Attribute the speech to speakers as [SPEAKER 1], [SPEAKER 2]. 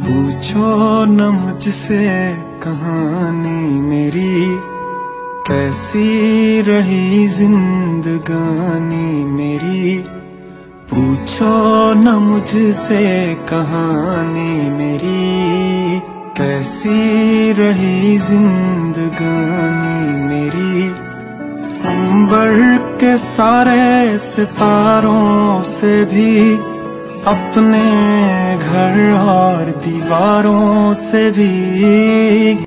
[SPEAKER 1] पूछो न मुझसे कहानी मेरी, कैसी रही जिंदगानी मेरी। पूछो न मुझसे कहानी मेरी, कैसी रही जिंदगानी मेरी। अंबर के सारे सितारों से भी, अपने घर और दीवारों से भी